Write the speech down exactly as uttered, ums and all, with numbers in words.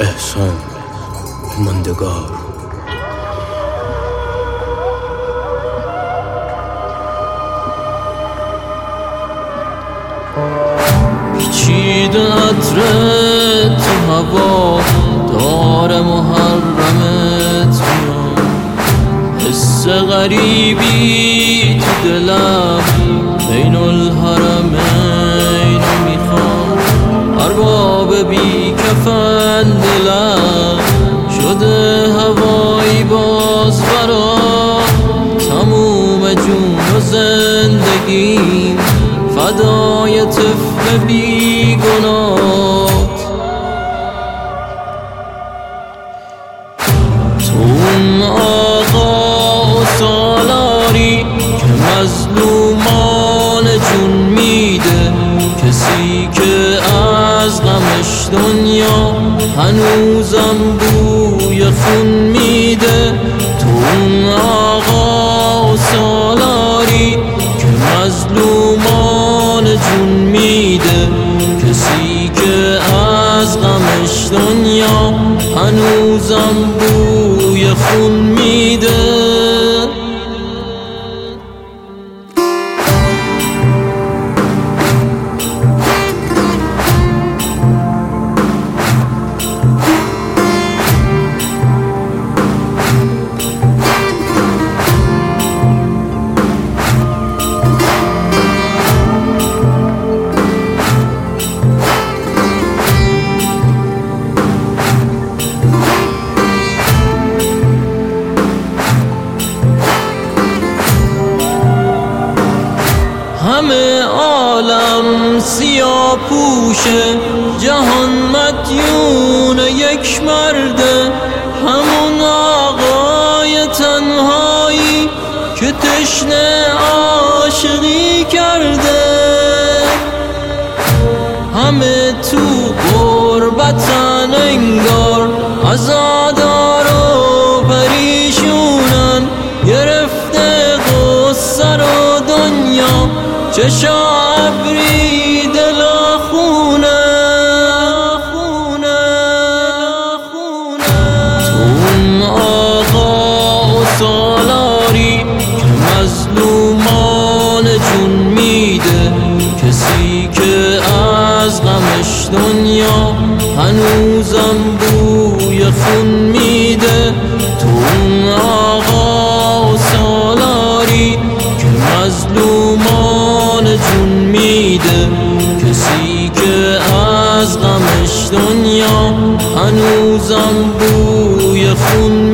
احسان ماندگار. پیچیده عطر تو هوا داره محرمت میان، حس غریبی تو دلم بین الحرمین میخوام. ارباب بی کفن دلم شده هوایی باز برا، تموم جون و زندگیم فدای طفل بی گناهت. تو اون آقا و سالاری که مظلومان جون میده، کسی که از غمش دنیا هنوزم بوی خون میده. تو اون آقا و سالاری که مظلومان جون میده، کسی که از غمش دنیا هنوزم بوی خون میده. همه عالم سیاه پوشه، جهان مدیون یک مرده، همون آقای تنهایی که تشنه عاشقی کرده. همه تو غربتن انگار، عزادار و پریشونن، گرفته غصه رو دنیا، چشا ابری دلا خونه. تو اون آقا و سالاری که مظلومان جون میده، کسی که از غمش دنیا هنوزم بوی خون میده. تو اون آقا و سالاری که مظلومان جون میده، کسی که از غمش دنیا هنوزم بوی خون